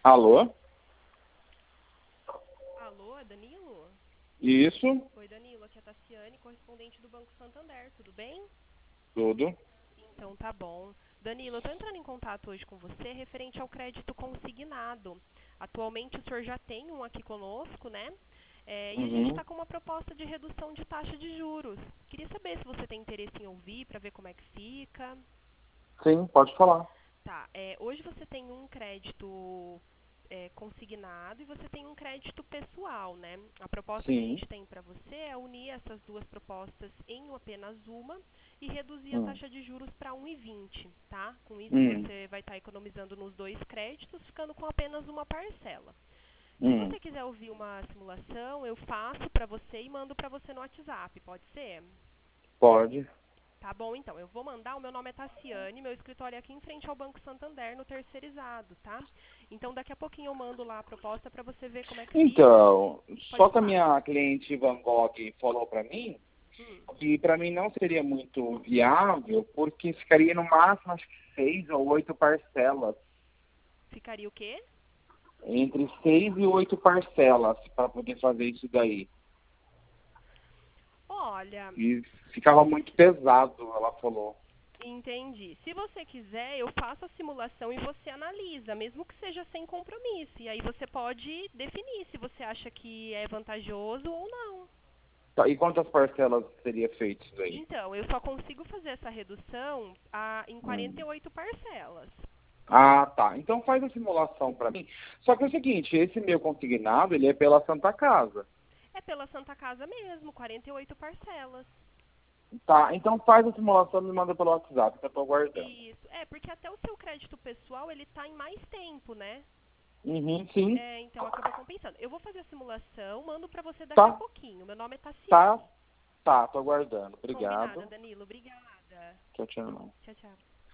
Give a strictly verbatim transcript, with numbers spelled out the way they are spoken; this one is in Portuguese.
Alô? Alô, é Danilo? Isso, Oi, Danilo, aqui é a Tassiane, correspondente do Banco Santander, tudo bem? tudo. Então tá bom. Danilo, eu tô entrando em contato hoje com você referente ao crédito consignado. Atualmente o senhor já tem um aqui conosco, né? É, e a gente Uhum. está com uma proposta de redução de taxa de juros. Queria saber se você tem interesse em ouvir para ver como é que fica. Sim, pode falar. Tá, é, hoje você tem um crédito é, consignado e você tem um crédito pessoal, né? A proposta que a Sim. gente tem para você é unir essas duas propostas em apenas uma e reduzir a Hum. taxa de juros para um vírgula vinte, tá? Com isso Hum. você vai estar economizando nos dois créditos, ficando com apenas uma parcela. Se Hum. você quiser ouvir uma simulação, eu faço para você e mando para você no WhatsApp, pode ser? Pode. Tá bom, então. Eu vou mandar. O meu nome é Tassiane, meu escritório é aqui em frente ao Banco Santander, no terceirizado, tá? Então, daqui a pouquinho eu mando lá a proposta para você ver como é que fica. Então, Pode só que a falar. minha cliente Van Gogh falou para mim Hum, que para mim não seria muito viável, porque ficaria no máximo acho que seis ou oito parcelas. ficaria o quê? Entre seis e oito parcelas para poder fazer isso daí. Olha, E ficava muito pesado, ela falou. entendi. Se você quiser, eu faço a simulação e você analisa, mesmo que seja sem compromisso. E aí você pode definir se você acha que é vantajoso ou não. Tá, e quantas parcelas seria feito isso daí? Então, eu só consigo fazer essa redução ah, em quarenta e Hum. oito parcelas. Ah, tá. Então faz a simulação para mim. Só que é o seguinte, esse meu consignado, ele é pela Santa Casa. É pela Santa Casa mesmo, quarenta e oito parcelas. Tá, então faz a simulação e me manda pelo WhatsApp, que eu tô aguardando. Isso. É, porque até o seu crédito pessoal, ele tá em mais tempo, né? Uhum, sim. É, então acaba compensando. Eu vou fazer a simulação, mando pra você daqui a Tá, pouquinho. Meu nome é tá, Tassiane. tá, tô aguardando. Combinada, Obrigado. Danilo. Obrigada. Tchau, tchau. Tchau, tchau.